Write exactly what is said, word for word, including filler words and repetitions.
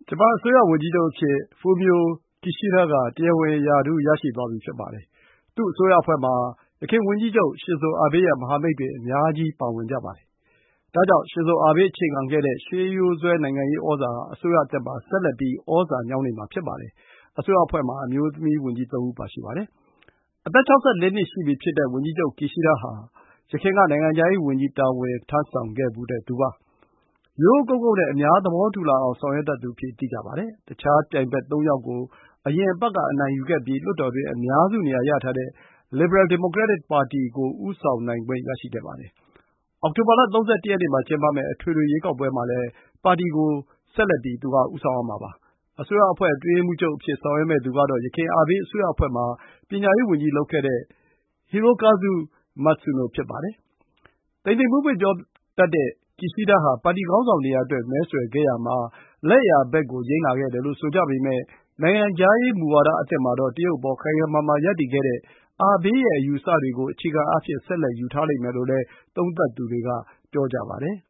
ဂျပန်အစိုးရဝန်ကြီးချုပ်အဖြစ် Fumio Kishida က တရားဝင်ရာထူးရရှိသွားပြီဖြစ်ပါတယ်။ သူ့အစိုးရအဖွဲ့မှာ ယခင်ဝန်ကြီးချုပ် ရှင်ဇိုအာဘေးရဲ့မဟာမိတ်တွေအများကြီးပါဝင်ကြပါတယ်။ ဒါကြောင့် ရှင်ဇိုအာဘေးအခြေခံခဲ့တဲ့ ရှေးရိုးစွဲနိုင်ငံရေးဩဇာဟာ အစိုးရသစ်မှာ ဆက်လက်ပြီးဩဇာညောင်းနေမှာဖြစ်ပါတယ်။ အစိုးရအဖွဲ့မှာ အမျိုးသမီးဝန်ကြီးသုံးဦးပါရှိပါတယ်။ အသက် ၆၄ နှစ်ရှိပြီဖြစ်တဲ့ ဝန်ကြီးချုပ် Kishida ဟာ ယခင်က နိုင်ငံခြားရေးဝန်ကြီးတာဝန်ထမ်းဆောင်ခဲ့ဖူးတဲ့သူပါ။ ရိုးရိုးကုန်းကုန်းနဲ့ အများသဘောတူလာအောင်ဆောင်ရွက်တတ်သူအဖြစ် သိကြပါတယ်။ တခြားပြိုင်ဘက်သုံးယောက်ကို အရင်အပတ်ကအနိုင်ယူခဲ့ပြီး လွှတ်တော်တွင်း အများစုနေရာရထားတဲ့ Liberal Democratic ပါတီကို ဦးဆောင်နိုင်ခွင့်ရခဲ့ပါတယ်။ အောက်တိုဘာလ ၃၁ ရက်နေ့မှာကျင်းပမယ့် အထွေထွေရွေးကောက်ပွဲမှာလည်း ပါတီကို ဆက်လက်ဦးဆောင်ရမှာပါ။ အစိုးရအဖွဲ့ အတွင်းရေးမှူးချုပ်အဖြစ်ဆောင်ရွက်မယ့်သူကတော့ ယခင် အာဘေးအစိုးရအဖွဲ့မှာ ပညာရေးဝန်ကြီးလုပ်ခဲ့တဲ့ Hirokazu Matsuno ဖြစ်ပါတယ်။ သိမ်သိမ်မွေ့မွေ့ပြောတတ်တဲ့ Kishida ဟာ ပါတီခေါင်းဆောင်နေရာအတွက် မဲဆွယ်ခဲ့ရာမှာ လက်ယာဘက်ကို ယိမ်းလာခဲ့တယ်လို့ဆိုကြပေမယ့် နိုင်ငံခြားရေးမူဝါဒအသစ်မှာတော့ တရုတ်အပေါ် ခိုင်ခိုင်မာမာရပ်တည်ခဲ့တဲ့ အာဘေးရဲ့အယူအဆတွေကို အခြေခံအားဖြင့် ဆက်လက်ယူထားလိမ့်မယ်လို့လည်း သုံးသပ်သူတွေက ပြောကြပါတယ်